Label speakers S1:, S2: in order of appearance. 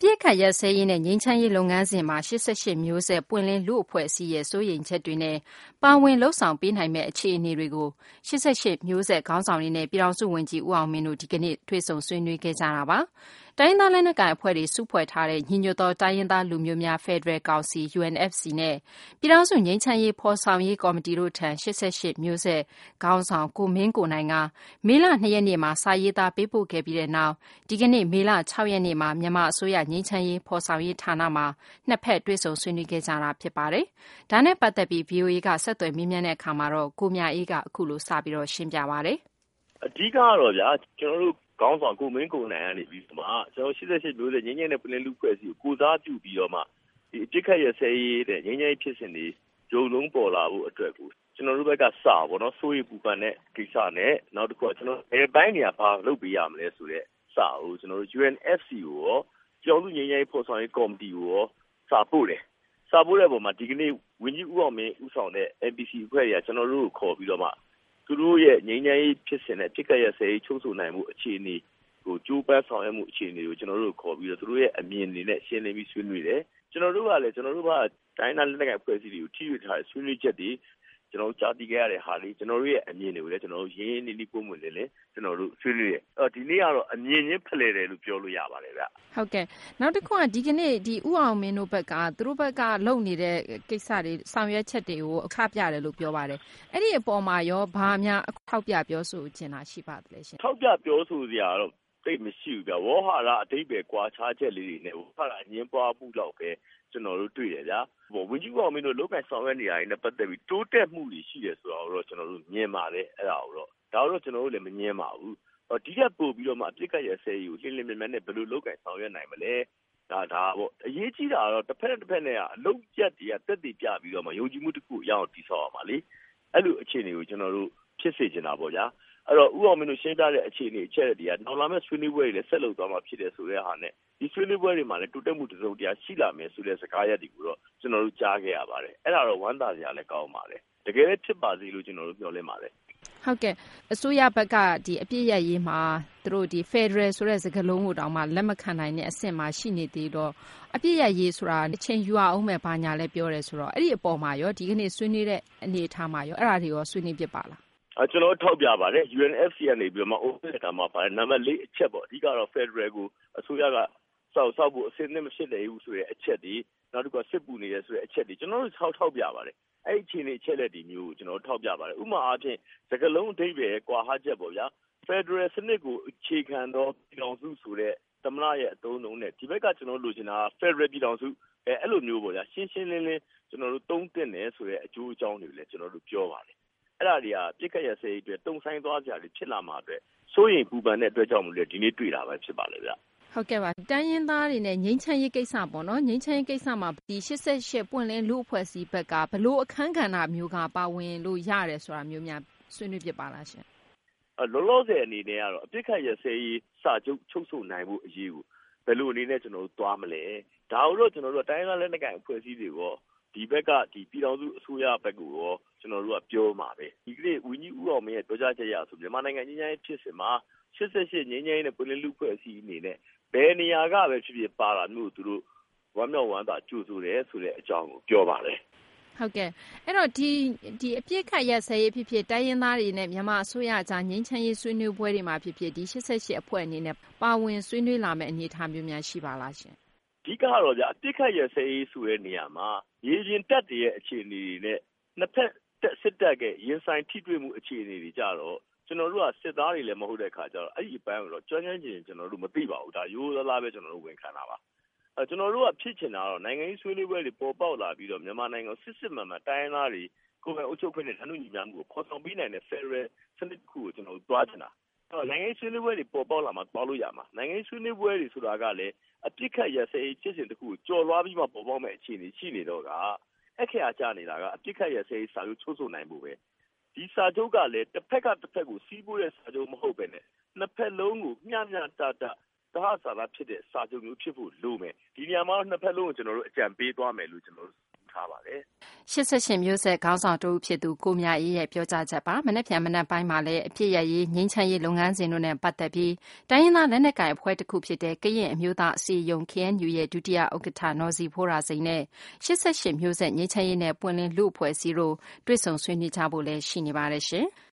S1: ပြစ်ခတ်ရက်စဲရေးနဲ့ငြိမ်းချမ်းရေးလုပ်ငန်းစဉ်မှာ88မျိုးဆက်ပွင့်လင်းလူအဖွဲ့အစည်းရဲ့စိုးရိမ်ချက်တွေနဲ့ပါဝင်လှုပ်ဆောင်ပေးနိုင်မဲ့အခြေအနေတွေကို88မျိုးဆက်ခေါင်းဆောင်တွေနဲ့ပြည်ထောင်စုဝန်ကြီးဦးအောင်မင်းတို့ဒီကနေ့တွေ့ဆုံဆွေးနွေးခဲ့ကြတာပါ။တိုင်းသားလက်နက်ကိုင်အဖွဲ့တွေစုဖွဲ့ထားတဲ့ညီညွတ်သောတိုင်းရင်းသားလူမျိုးများဖက်ဒရယ်ကောင်စီ UNFC နဲ့ပြည်ထောင်စုငြိမ်းချမ်းရေးဖော်ဆောင်ရေးကော်မတီတို့ထံ88မျိုးဆက်ခေါင်းဆောင်ကိုမင်းကိုနိုင်ကမေလ2ရက်နေ့မှာစာရေးသားပေးပို့ခဲ့ပြီးတဲ့နောက်ဒီကနေ့မေလ6ရက်နေ့မှာမြန်မာအစိုးရငြိမ်းချမ်းရေးဖော်ဆောင်ရေးဌာနမှာနှစ်ဖက်တွေ့ဆုံဆွေးနွေးခဲ့ကြတာဖြစ်ပါတယ်။ဒါနဲ့ပတ်သက်ပြီး VOA ကဆက်သွယ်မေးမြန်းတဲ့အခါမှာတော့ကိုမြအေးကအခုလိုစပြီးတော့ရှင်းပြပါတယ်
S2: ။အဓိကတော့ဗျာကျွန်တော်တို့ခေါင်းဆောင်ကိုမင်းကိုနိုင်ကနေပြီးတော့မှကျွန်တော်88မျိုးဆက်ငြိမ်းချမ်းတဲ့ပြည်လူ့ဖွဲ့စည်းကိုစားပြုပြီးတော့မှဒီအပြစ်ခတ်ရစဲရေးတဲ့ငြိမ်းချမ်းရေးဖြစ်စဉ်တွေဂျုံလုံးပေါ်လာဖို့အတွက်ကိုကျွန်တော်တို့ဘက်ကစပါတော့စိုးရိမ်ပူပန်တဲ့ကိစ္စနဲ့နောက်တစ်ခုကကျွန်တော်ဘယ်ပိုင်းနေရာဘာလုပ်ပေးရမလဲဆိုတဲ့စာကိုကျွန်တော်တို့ UNFC ကိုရောကျောင်းသူငြိမ်းချမ်းရေးဖော်ဆောင်ရေးကော်မတီကိုရောစာပို့တယ်စာပို့တဲ့ပုံမှာဒီကနေ့ဝန်ကြီးဦးအောင်မင်းဦးဆောင်တဲ့ NPC အဖွဲ့တွေကကျွန်တော်တို့ကိုခေါ်ပြီးတော့မှသူတို့ရဲ့ငြိမ်းချမ်းရေးဖြစ်စဉ်နဲ့ပြစ်ခတ်ရစဲရေးချုပ်ဆိုနိုင်မှုအခြေအနေကိုကြိုးပမ်းဆောင်ရွက်မှုအခြေအနေကိုကျွန်တော်တို့ခေါ်ပြီးတော့သူတို့ရဲ့အမြင်တွေနဲ့ရှင်းလင်းပြီးဆွေးနွေးတယ်ကျွန်တော်တို့ကလည်းကျွန်တော်တို့ကတိုင်းဒေသလက်နက်ကိုင်အဖွဲ့အစည်းတွေကိုထိတွေ့ထားတဲ့ဆွေးနွေးချက်တွေကျွန်တော်ကြားသိခဲ့ရတဲ့ဟာလေးကျွန်တော်တို့ရဲ့အမြင်တွေကိုလည်းကျွန်တော်တို့ရင်းရင်းနှီးနှီးပုံမှန်လေးကျွန်တော်တို့ဆွေးနွေးတယ်ဒီနေ့ကတော့အမြင်ချင်းဖလှယ်တယ်လို့ပြောလို့ရပါတယ်ဗျ
S1: ဟုတ်ကဲ့နောက်တစ်ခုကဒီကနေ့ဒီဦးအောင်မင်းတို့ဘက်ကသူတို့ဘက်ကလုပ်နေတဲ့ကိစ္စတွေဆောင်ရွက်ချက်တွေကိုအခပြတယ်လို့ပြောပါတယ်အဲ့ဒီအပေါ်မှာရောဘာများထောက်ပြပြောဆိုချင်တာရှိပါသလဲရှင်
S2: ထောက်ပြပြောဆိုစရာတော့သိမရှိဘူးဗျဝေါဟာရအတိတ်ပဲကွာခြားချက်လေးတွေနဲ့ဝေါဟာရအငင်းပွားမှုတော့ပဲကျွန်တော်တို့တွေ့တယ်ဗျာဝန်ကြီးကောင်မင်းတို့လုပ်ကိုင်ဆောင်ရွက်နေရတဲ့နဲ့ပတ်သက်ပြီးတိုးတက်မှုတွေရှိတယ်ဆိုတာကိုတော့ကျွန်တော်တို့မြင်ပါတယ်အဲ့ဒါကိုတော့ဒါတော့ကျွန်တော်တို့လည်းမငင်းပါဘူးဒီကပို့ပြီးတော့မှအပြစ်ကရဆဲကြီးကိုလင်းလင်းမြမြနဲ့ဘယ်လိုလုပ်ကိုင်ဆောင်ရွက်နိုင်မလဲဒါပေါ့အရေးကြီးတာကတော့တစ်ဖက်နဲ့ကအလုံးကျက်တွေကတက်တည်ပြပြီးတော့မှယုံကြည်မှုတစ်ခုရအောင်တည်ဆောက်ရမှာလေအဲ့လိုအခြေအနေကိုကျွန်တော်တို့ဖြစ်စေချင်တာပေါ့ဗျာအဲ့တော့ဦးအောင်မင်းတို့ရှင်းပြတဲ့အခြေအနေအချက်တွေကနောက်လာမယ့်ဆွေးနွေးပွဲတွေလည်းဆက်လုပ်သွားမှာဖြစ်တယ်ဆိုတဲ့ဟာနဲ့ဒီဆွေးနွေးပွဲတွေမှာလည်းတိုးတက်မှုတစုံတရာရှိလာမယ်ဆိုတဲ့စကားရပ်တွေကိုတော့ကျွန်တော်တို့ကြားခဲ့ရပါတယ်အဲ့ဒါတော့ဝမ်းသာစရာလည်းကောင်းပါတယ်တကယ်လည်းဖြစ်ပါစေလို့ကျွန်တော်တို့မျှော်လင့်ပါတယ်
S1: ဟုတ်ကဲ့အစိုးရဘက်ကဒီအပြစ်ရရေးမှာသူတို့ဒီ Federal ဆိုတဲ့စကားလုံးကိုတောင်မှလက်မခံနိုင်တဲ့အဆင့်မှာရှိနေသေးတော့အပြစ်ရရေးဆိုတာအချိန်ယူအောင်မဲ့ဘာညာလဲပြောတယ်ဆိုတော့အဲ့ဒီအပေါ်မှာရောဒီကနေ့ဆွေးနွေးတဲ့အနေအထားမှာရောအဲ့ဒါတွေရောဆွေးနွေးဖြစ်ပါလား
S2: ကျွန်တော်ထောက်ပြပါတယ် UNFC ကနေပြီးတော့မှ OPS တာမှာပါတယ်နံပါတ်4အချက်ပေါ့အဓိကတော့ Federal ကိုအစိုးရကစောက်ဖို့အစင်းနဲ့မဖြစ်နိုင်ဘူးဆိုတဲ့အချက်ဒီနောက်တစ်ခုကစစ်ပူနေတယ်ဆိုတဲ့အချက်ဒီကျွန်တော်တို့ထောက်ပြပါတယ်အဲ့ဒီအခြေအနေအချက်လက်ဒီမျိုးကိုကျွန်တော်ထောက်ပြပါတယ်ဥပမာအားဖြင့်စကလုံးအဓိပ္ပာယ်ကွာဟချက်ပေါ့ဗျာ Federal စနစ်ကိုအခြေခံသောပြည်ထောင်စုဆိုတဲ့သမ္မတရဲ့အသုံးအနှုန်းနဲ့ဒီဘက်ကကျွန်တော်လိုချင်တာ Federal ပြည်ထောင်စုအဲ့လိုမျိုးပေါ့ဗျာရှင်းရှင်းလင်းလင်းကျွန်တော်တို့သုံးသင့်တယ်ဆိုတဲ့အကျိုးအကြောင်းတွေလည်းကျွန်တော်တို့ပြောပါတယ်အဲ့ဒါတွေကပြစ်ခတ်ရစဲအတွက်တုံဆိုင်သွားကြတယ်ဖြစ်လာမှာအတွက်စိုးရိမ်ပူပန်တဲ့အတွက်ကြောင့်မလို့ဒီနေ့တွေ့တာပဲဖြစ်ပါလေဗျ
S1: ဟုတ်ကဲ့ပါတိုင်းရင်းသားတွေနဲ့ငြိမ်းချမ်းရေးကိစ္စပေါ့နော်ငြိမ်းချမ်းရေးကိစ္စမှာဒီ88ပွင့်လင်းလူအဖွဲ့အစည်းဘက်ကဘလို့အခန်းကဏ္ဍမျိုးကပါဝင်လို့ရတယ်ဆိုတာမျိုးများဆွေးနွေးပြပါလားရှင်
S2: လောလောဆယ်အနေနဲ့ကတော့အပြစ်ခတ်ရစဲရေးစာချုပ်ချုပ်ဆိုနိုင်ဖို့အရေးကိုဘယ်လိုအနေနဲ့ကျွန်တော်တို့သွားမလဲဒါကိုတော့ကျွန်တော်တို့တိုင်းရင်းသားလက်နက်ကိုင်အဖွဲ့အစည်းတွေရောဒီဘက်ကဒီပြည်တော်စုအစိုးရဘက်ကိုရောကျွန်တော်တို့ကပြောမှာပဲဒီကနေ့ဝင်းကြီးဦးအောင်မင်းရဲ့ပြောကြားချက်ရဆိုမြန်မာနိုင်ငံငြိမ်းချမ်းရေးဖြစ်စဉ်မှာ88ငြိမ်းချမ်းရေးနဲ့ပြည်လူ့ဖွဲ့အစည်းအနေနဲ့ဘယ်နေရာကပဲဖြစ်ဖြစ်ပါလာမျိုးသူတို့ဝမ်းမြောက်ဝမ်းသာကြိုဆိုတယ်ဆိုတဲ့အကြောင်းကိုပြောပါတယ်
S1: ဟုတ်ကဲ့အဲ့တော့ဒီအပြစ်ခတ်ရစဲရေးဖြစ်ဖြစ်တိုင်းရင်းသားတွေနဲ့မြန်မာအစိုးရအကြားငြိမ်းချမ်းရေးဆွေးနွေးပွဲတွေမှာဖြစ်ဖြစ်ဒီ88အဖွဲ့အနေနဲ့ပါဝင်ဆွေးနွေးလာမယ့်အနေအထားမျိုးများရှိပါလားရှင်
S2: အဓိကတော့ဗျာအပြစ်ခတ်ရစဲရေးဆိုတဲ့နေရာမှာရေရင်တက်တဲ့အခြေအနေတွေနဲ့နှစ်ဖက်စစ်တပ်ကရင်ဆိုင်ထိတွေ့မှုအခြေအနေတွေကြတော့ကျွန်တော်တို့ကစစ်သားတွေလည်းမဟုတ်တဲ့ခါကျတော့အဲ့ဒီအပိုင်းကိုတော့ကျွမ်းကျင်ကျွန်တော်တို့မသိပါဘူးဒါရိုးသားသားပဲကျွန်တော်တို့ဝန်ခံတာပါကျွန်တော်တို့ကဖြစ်ချင်တာတော့နိုင်ငံရေးဆွေးနွေးပွဲတွေပေါ်ပေါက်လာပြီးတော့မြန်မာနိုင်ငံစစ်မှန်မှန်တိုင်းရင်းသားတွေကိုယ်ပိုင်အုပ်ချုပ်ခွင့်နဲ့ဌာနညီများမှုကိုခေါ်ဆောင်ပေးနိုင်တဲ့ Federal စနစ်တစ်ခုကိုကျွန်တော်တို့တွားချင်တာနိုင်ငံရေးဆွေးနွေးပွဲတွေပေါ်ပေါက်လာမှတွားလို့ရမှာနိုင်ငံရေးဆွေးနွေးပွဲတွေဆိုတာကလည်းအပြစ်ခတ်ရစဲဖြစ်စဉ်တစ်ခုကိုကြော်လွှားပြီးမှပေါ်ပေါက်မဲ့အခြေအနေရှိနေတော့ကအခရာချနေတာကအပြစ်ခတ်ရစဲစာချုပ်ချုပ်ဆိုနိုင်ဖို့ပဲဒီစာချုပ်ကလည်းတစ်ဖက်ကတစ်ဖက်ကိုစီးပိုးတဲ့စာချုပ်မဟုတ်ပဲနဲ့နှစ်ဖက်လုံးကိုမျှတတသဟဇာတဖြစ်တဲ့စာချုပ်မျိုးဖြစ်ဖို့လိုမယ်ဒီနေရာမှာနှစ်ဖက်လုံးကိုကျွန်တော်တို့အကြံပေးသွားမယ်လို့ကျွန်တော်တို့ထားပါတယ်
S1: 88မျိုးဆက်ခေါင်းဆောင်တို့ဖြစ်သူကိုမြအေးရဲ့ပြောကြားချက်ပါမနေ့ပြန်မနေ့ပိုင်းမှာလည်းအဖြစ်ရရေးငြိမ်းချမ်းရေးလုပ်ငန်းစဉ်တို့နဲ့ပတ်သက်ပြီးတိုင်းရင်းသားလက်နက်ကိုင်အဖွဲ့တစ်ခုဖြစ်တဲ့ကရင်အမျိုးသားအစည်းအရုံး KNU ရဲ့ဒုတိယဥက္ကဋ္ဌနော်စီဖိုးရာစိန်နဲ့88မျိုးဆက်ငြိမ်းချမ်းရေးနဲ့ပွင့်လင်းလူ့အဖွဲ့အစည်းတို့တွေ့ဆုံဆွေးနွေးကြဖို့လည်းရှိနေပါတယ်ရှင်